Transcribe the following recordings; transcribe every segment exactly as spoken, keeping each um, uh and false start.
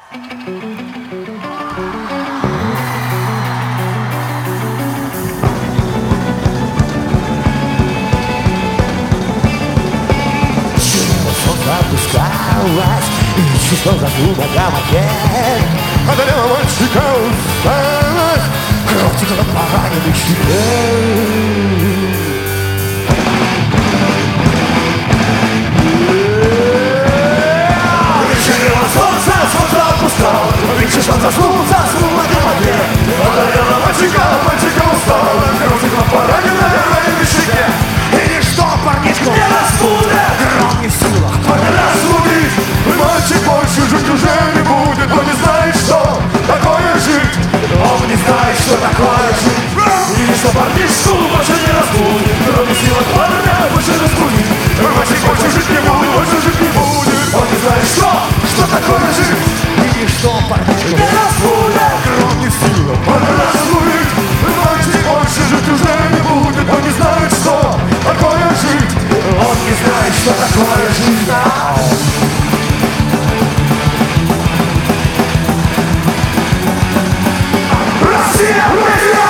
Опускалась, и чувство задумал гамаке. Одолела мальчика усталость, кровь текла по раненой щеке. Вечерело солнце, солнце опускало, видишь, он заснул, заснул на гамаке. Одолела мальчика, мальчика устала, кровь текла по раненой щеке. И ничто парнишку не разбудит, гром не в силах разбудить. Мальчик больше жить уже не будет, он не знает, что такое жить. Он не знает, что такое жить. И ничто парнишку больше не разбудит, гром не в силах парня больше разбудить. Мальчик больше жить не будет, больше жить не будет. Он не знает, что, что такое жить. И ничто парнишку не разбудит, гром не в силах парня разбудить. Мальчик больше жить уже не будет, он не знает, что такое жить. Он не знает, что такое жизнь. Россия, Россия,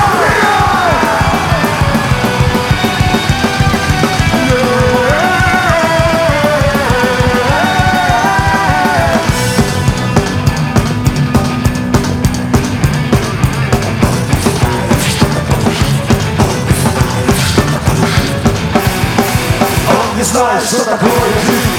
он не знает, что такое жизнь.